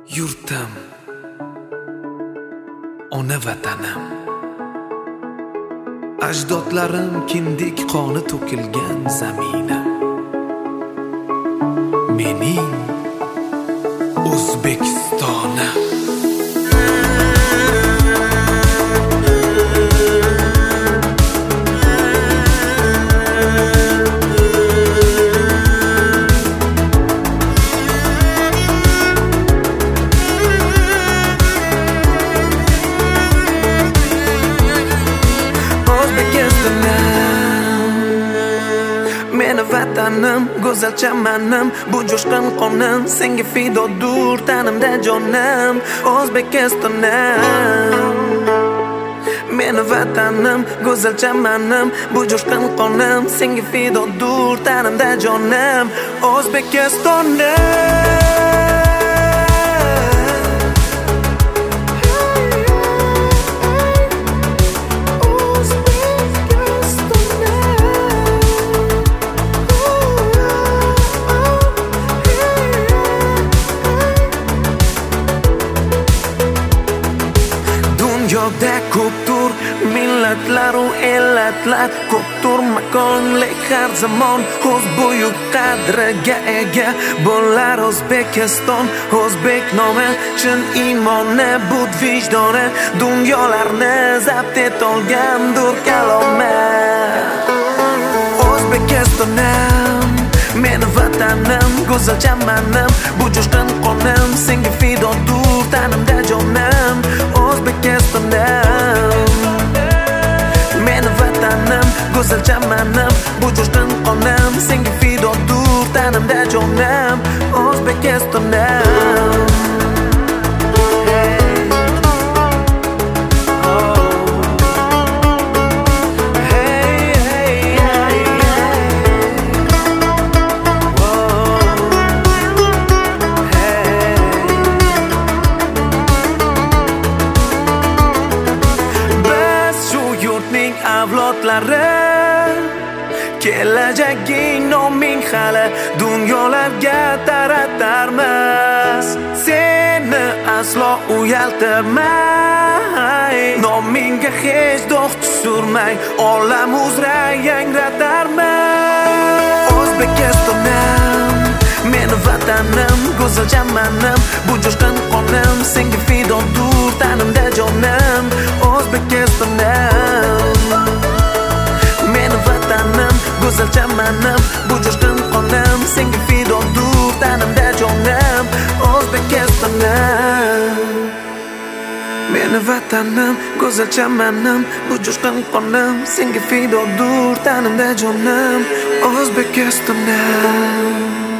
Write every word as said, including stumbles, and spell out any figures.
Yurtim, ona vatanim, ajdodlarim kindik qoni to'kilgan zaminim. Mening O'zbekistonim. Meni vatanim, go'zal chamanim, bu jo'shqin qonim, senga fidodur tanimda jonim, O'zbekistonim. Meni vatanim, go'zal chamanim, bu jo'shqin qonim, senga fidodur tanimda jonim, O'zbekistonim. Dunyoda ko'ptur millatlar u ellatlar, ko'ptur makonlik har zamon, o'z buyuk qadriga ega bo'lar O'zbekiston. O'zbek nomi chin iymoni, bud vijdoni, dunyolarni zabt etolgandur kalomat. O'zbekistonim, meni vatanim, go'zal chamanim, bu jo'shqin qonim, senga fidodur tanimda jonim, O'zbekistonim. Meni vatanim, go'zal chamanim, bu jo'shqin qonim, senga fidodur tanimda jonim, O'zbekistonim. Avlodlari, kelajaging noming hali dunyolarga taratarmiz. Seni aslo uyaltirmay, nomingga hech dog' tushirmay, olam uzra yangratarmiz. O'zbekistonim, meni vatanim, go'zal chamanim, bu jo'shqin qonim, senga fidodur tanimda jonim, O'zbekistonim. Meni vatanim, go'zal chamanim, bu jo'shqin qonim, senga fidodur tanimda jonim, O'zbekistonim. Meni vatanim, go'zal chamanim, bu jo'shqin qonim, senga fidodur tanimda jonim, O'zbekistonim.